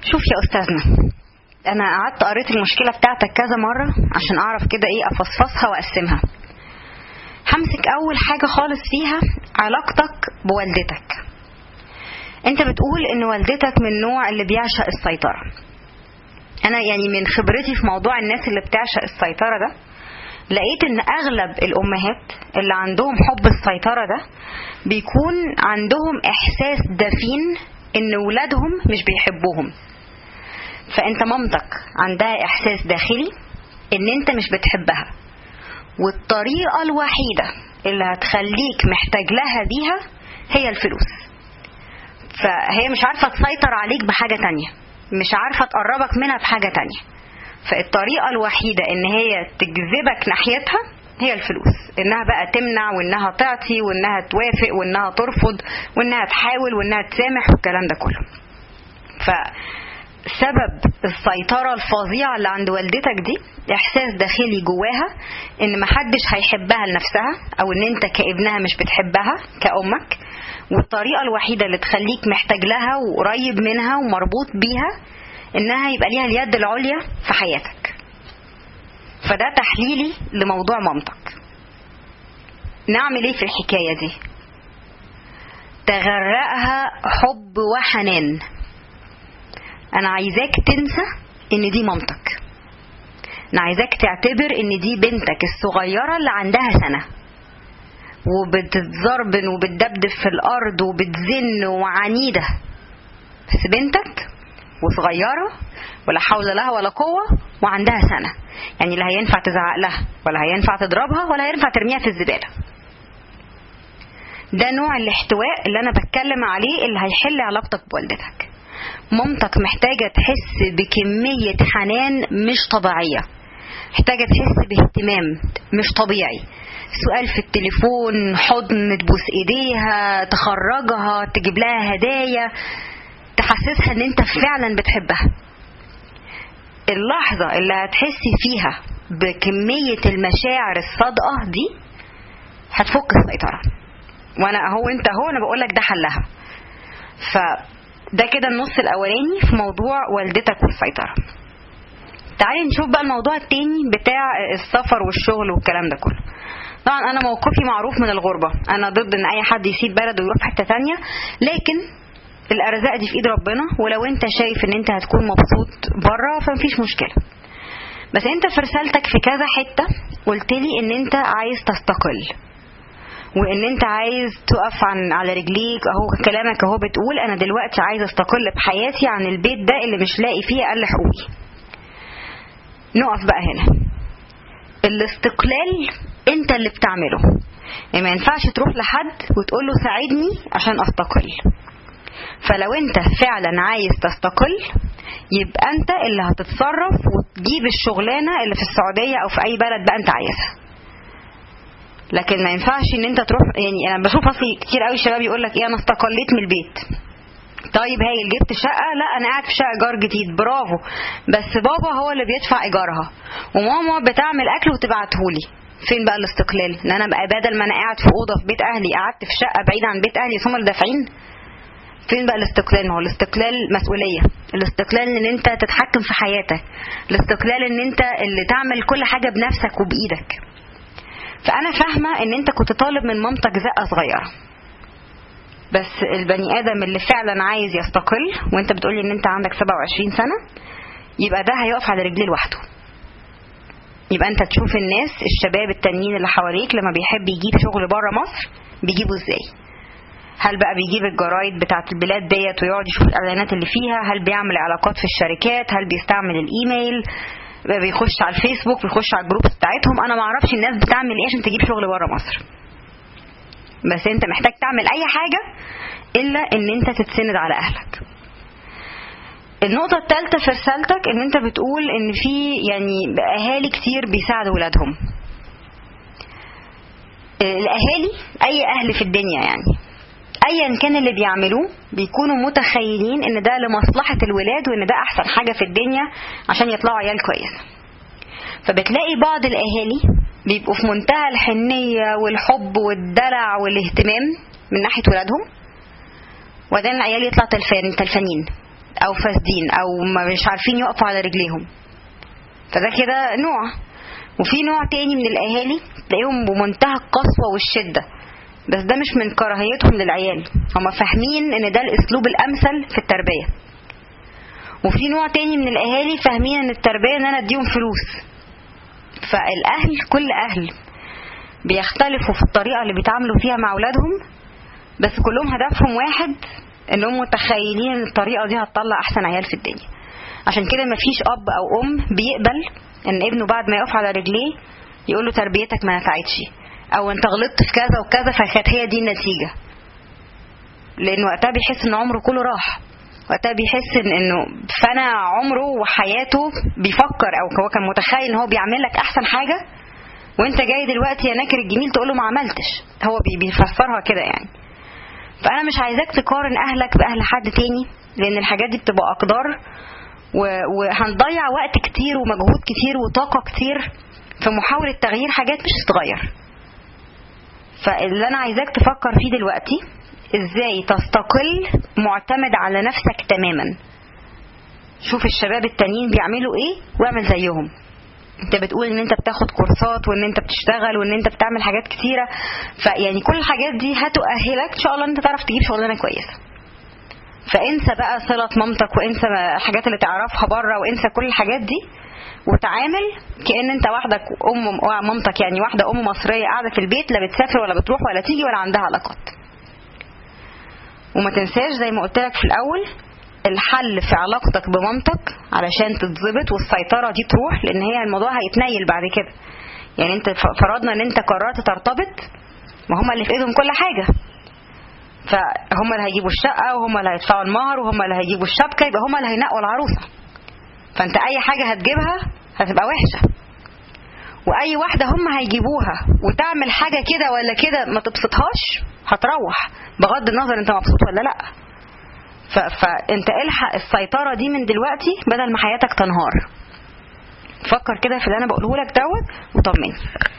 شوف يا أستاذنا، أنا قعدت قريت المشكلة بتاعتك كذا مرة عشان أعرف كده إيه أفصفصها وأقسمها. همسك أول حاجة خالص فيها علاقتك بوالدتك. أنت بتقول إن والدتك من النوع اللي بيعشق السيطرة. أنا يعني من خبرتي في موضوع الناس اللي بتعشق السيطرة ده، لقيت إن أغلب الأمهات اللي عندهم حب السيطرة ده بيكون عندهم إحساس دفين إن ولادهم مش بيحبوهم. فأنت مامتك عندها إحساس داخلي إن أنت مش بتحبها، والطريقة الوحيدة اللي هتخليك محتاج لها بيها هي الفلوس. فهي مش عارفة تسيطر عليك بحاجة تانية، مش عارفة تقربك منها بحاجة تانية. فالطريقة الوحيدة إن هي تجذبك ناحيتها هي الفلوس، إنها بقى تمنع وإنها تعطي وإنها توافق وإنها ترفض وإنها تحاول وإنها تسامح والكلام ده كله. فسبب السيطرة الفظيعة اللي عند والدتك دي إحساس داخلي جواها إن محدش هيحبها لنفسها، أو إن أنت كابنها مش بتحبها كأمك، والطريقة الوحيدة اللي تخليك محتاج لها وقريب منها ومربوط بيها إنها يبقى ليها اليد العليا في حياتك. فده تحليلي لموضوع مامتك. نعمل ايه في الحكاية دي؟ تغرقها حب وحنان. انا عايزاك تنسى ان دي مامتك. انا عايزاك تعتبر ان دي بنتك الصغيرة اللي عندها سنة وبتتزربن وبتدبدب في الارض وبتزن وعنيدة، بس بنتك وصغيرة ولا حول لها ولا قوة وعندها سنة. يعني لا هينفع تزعق لها ولا هينفع تضربها ولا هينفع ترميها في الزبالة. ده نوع الاحتواء اللي أنا بتكلم عليه اللي هيحل علاقتك بوالدتك. مامتك محتاجة تحس بكمية حنان مش طبيعية، محتاجة تحس باهتمام مش طبيعي. سؤال في التليفون، حضن، تبوس ايديها، تخرجها، تجيب لها هدايا، تحسسها ان انت فعلا بتحبها. اللحظة اللي هتحسي فيها بكمية المشاعر الصادقة دي هتفك السيطرة. وانا انا بقولك ده حلها. فده كده النص الاولاني في موضوع والدتك والسيطرة. تعالي نشوف بقى الموضوع التاني بتاع السفر والشغل والكلام ده كله. طبعا انا موقفي معروف من الغربة، انا ضد ان اي حد يسيب بلده ويروح حتة تانية، لكن الارزاق دي في ايد ربنا، ولو انت شايف ان انت هتكون مبسوط بره فمفيش مشكلة. بس انت في رسالتك في كذا حتة قلتلي ان انت عايز تستقل، وان انت عايز تقف على رجليك. اهو كلامك اهو بتقول انا دلوقتي عايز استقل بحياتي عن البيت ده اللي مش لاقي فيه اقل حقوقي. نقف بقى هنا. الاستقلال انت اللي بتعمله، يعني ما ينفعش تروح لحد وتقوله ساعدني عشان استقل. فلو انت فعلا عايز تستقل يبقى انت اللي هتتصرف وتجيب الشغلانة اللي في السعودية او في اي بلد بقى انت عايزها. لكن ما ينفعش ان انت تروح. يعني انا بشوف اصلي كتير قوي الشباب يقولك ايه انا استقليت من البيت. طيب هايل، جبت شقة؟ لا انا قاعد في شقة ايجار جديد، برافو، بس بابا هو اللي بيدفع ايجارها وماما بتعمل اكل وتبعتهولي. فين بقى الاستقلال؟ ان انا بقى بدل ما انا قاعد في اوضه في بيت اهلي قعدت في شقة بعيد عن بيت اهلي ثم الدافعين. فين بقى الاستقلال؟ ما هو الاستقلال مسؤولية، الاستقلال ان انت تتحكم في حياتك، الاستقلال ان انت اللي تعمل كل حاجة بنفسك وبايدك. فانا فاهمة ان انت كنت طالب من مامتك زقة صغيرة، بس البني ادم اللي فعلا عايز يستقل، وانت بتقولي ان انت عندك 27 سنة، يبقى ده هيقف على رجليه لوحده. يبقى انت تشوف الناس الشباب التانيين اللي حواليك لما بيحب يجيب شغل بره مصر بيجيبه ازاي. هل بقى بيجيب الجرايد بتاعت البلاد ديت ويقعد يشوف الاعلانات اللي فيها؟ هل بيعمل علاقات في الشركات؟ هل بيستعمل الايميل؟ بيخش على الفيسبوك؟ بيخش على الجروب بتاعتهم؟ انا ما اعرفش الناس بتعمل ايه عشان تجيب شغل بره مصر، بس انت محتاج تعمل اي حاجة الا ان انت تتسند على اهلك. النقطة الثالثة في رسالتك ان انت بتقول ان في يعني اهالي كتير بيساعدوا ولادهم. الاهالي اي اهل في الدنيا يعني ايا كان اللي بيعملوه بيكونوا متخيلين ان ده لمصلحة الولاد وان ده احسن حاجة في الدنيا عشان يطلعوا عيال كويسة. فبتلاقي بعض الاهالي بيبقوا في منتهى الحنية والحب والدلع والاهتمام من ناحية ولادهم، وبعدين العيال يطلع تلفانين. او فاسدين او مش عارفين يقفوا على رجليهم، فده كده نوع. وفي نوع تاني من الاهالي تلاقيهم بمنتهى القسوة والشدة، بس ده مش من كراهيتهم للعيال، هم فاهمين ان ده الاسلوب الامثل في التربية. وفي نوع تاني من الاهالي فاهمين ان التربية ان انا اديهم فلوس. فالاهل كل اهل بيختلفوا في الطريقة اللي بيتعاملوا فيها مع اولادهم، بس كلهم هدفهم واحد، انهم متخيلين ان الطريقة دي هتطلع احسن عيال في الدنيا. عشان كده مفيش اب او ام بيقبل ان ابنه بعد ما يقف على رجليه يقول له تربيتك ما نفعتش، او انت غلطت في كذا وكذا فكانت هي دي النتيجة. لان وقتها بيحس ان عمره كله راح، وقتها بيحس انه فنى عمره وحياته بيفكر، او هو كان متخيل ان هو بيعمل لك احسن حاجة، وانت جاي دلوقتي يا ناكر الجميل تقوله ما عملتش. هو بيفسرها كده يعني. فانا مش عايزاك تقارن اهلك باهل حد تاني، لان الحاجات دي بتبقى اقدار، وهنضيع وقت كتير ومجهود كتير وطاقة كتير في محاولة تغيير حاجات مش هتتغير. فاللي انا عايزاك تفكر فيه دلوقتي ازاي تستقل معتمد على نفسك تماما. شوف الشباب التانيين بيعملوا ايه واعمل زيهم. انت بتقول ان انت بتاخد كورسات وان انت بتشتغل وان انت بتعمل حاجات كتيرة، فيعني كل الحاجات دي هتؤهلك ان شاء الله انت تعرف تجيب شغلانة كويسة. فانسى بقى صلة مامتك، وانسى الحاجات اللي تعرفها بره، وانسى كل الحاجات دي، وتعامل كأن انت واحدة مامتك، يعني واحدة ام مصرية قاعدة في البيت، لا بتسافر ولا بتروح ولا تيجي ولا عندها علاقات. وما تنساش زي ما قلت لك في الاول، الحل في علاقتك بمامتك علشان تتظبط والسيطرة دي تروح، لان هي الموضوع هيتنيل بعد كده. يعني انت فرضنا ان انت قررت ترتبط، وهم اللي في ايدهم كل حاجة، فهم اللي هيجيبوا الشقة وهم اللي هيدفعوا المهر وهم اللي هيجيبوا الشبكة، يبقى هم اللي هينقوا العروسة. فانت اي حاجة هتجيبها هتبقى وحشة، واي واحدة هم هيجيبوها وتعمل حاجة كده ولا كده ما تبسطهاش هتروح، بغض النظر انت مبسوط ولا لا. فانت الحق السيطرة دي من دلوقتي بدل ما حياتك تنهار. فكر كده في اللي انا بقوله لك دوت وطمني.